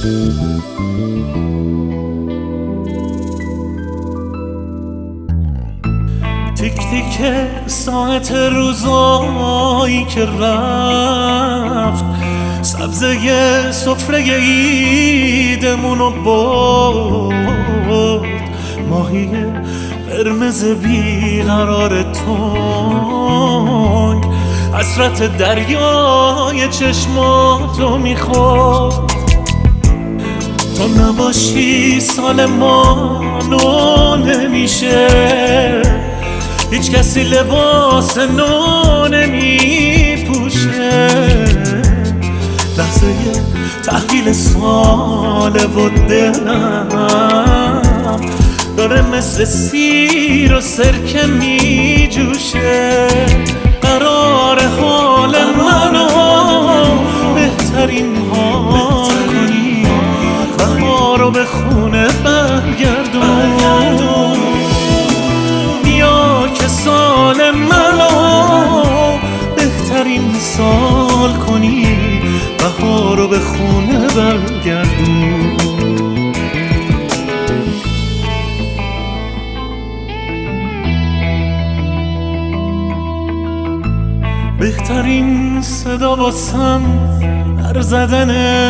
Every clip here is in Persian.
تیک تیک ساعت روزایی که رفت، سبزه سفره عیدمونو برد. ماهی قرمز بیقرار تنگ حسرت دریای چشماتو میخورد. تو نباشی سال ما نو نمیشه، هیچ کسی لباس نو نمیپوشه. لحظه تحویل ساله و دلم داره مثل سیر و سرکه میجوشه. قرار حال منو بهترین حال کنی، بهارو به خونه برگردون. یا که سال منو بهترین سال کنی، بهارو به خونه برگردون. بهترین صدا واسم در زدنه،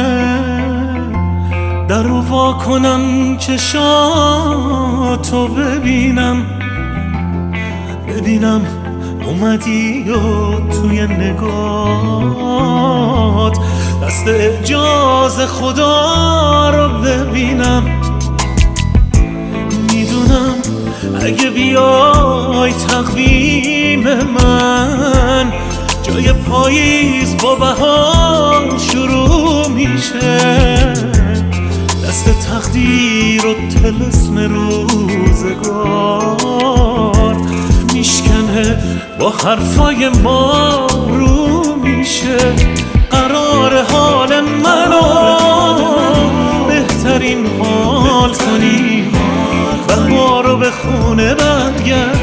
در رو وا کنم چشاتو ببینم اومدی و توی نگات دست اجاز خدا رو ببینم. میدونم اگه بیای تقویم من، جای پاییز با بهار شروع میشه. دست تقدیر و طلسم روزگار میشکنه، با حرفای ما رو میشه. قرار حال منو بهترین حال کنی، بهارو به خونه برگرد.